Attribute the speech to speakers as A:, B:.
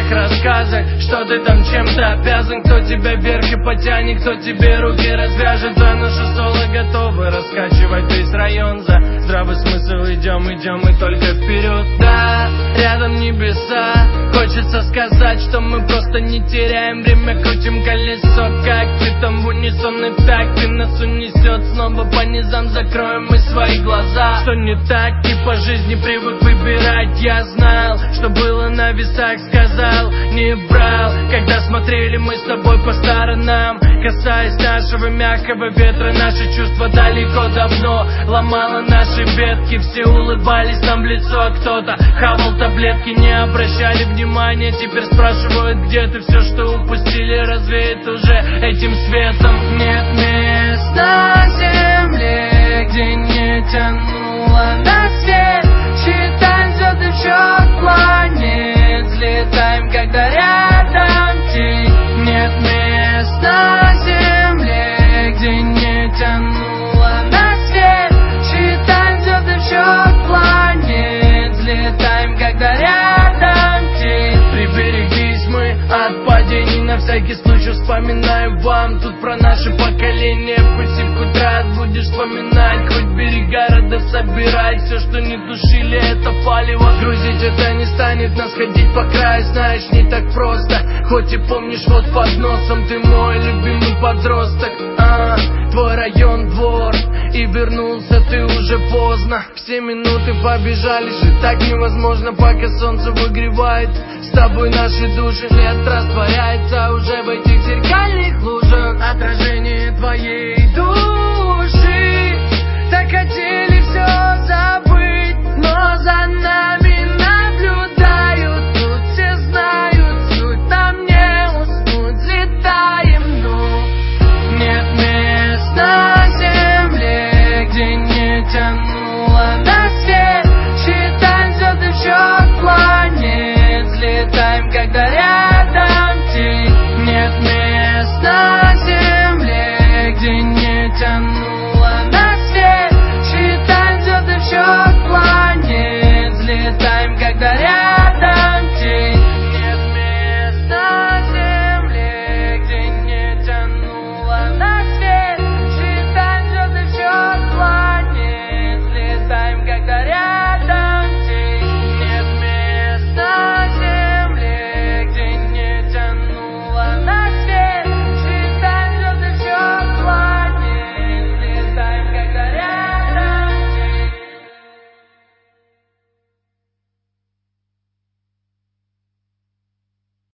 A: своих рассказах, что ты там чем-то обязан. Кто тебя вверх и потянет, кто тебе руки развяжет. За наше соло готовы раскачивать весь район. За здравый смысл идем и только вперед. Да, рядом небеса. Хочется сказать, что мы просто не теряем время, крутим колесо, как цветом в унисон. И так ты нас унесет снова по низам. Закроем мы свои глаза. Что не так, и по жизни привык выбирать. Я знал, что было на весах, сказал, не брал. Когда смотрели мы с тобой по сторонам, касаясь нашего мягкого ветра, наши чувства далеко давно ломало наши ветки. Все улыбались нам в лицо, а кто-то хавал таблетки. Не обращали внимания, теперь спрашивают, где ты. Все, что упустили, развеет уже этим светом. Нет мест на земле, где не тянуло на свет. Считаем звезды в счет планет, взлетаем, когда рядом тень. Нет мест на земле, где не тянуло на свет. Считаем звезды в счет планет, взлетаем, когда рядом тень. Приберегись мы от падений, на всякий случай вспоминаем вам. Тут про наше поколение, пусть и в хоть раз будешь вспоминать. Хоть берега родов собирать, все, что не тушили, это палево. Грузить это не станет нас ходить по краю, знаешь, не так просто. Хоть и помнишь, вот под носом ты мой любимый подросток. Твой район, двор, и вернулся ты уже поздно. Все минуты побежали, жить так невозможно, пока солнце выгревает. С тобой наши души лет растворяется.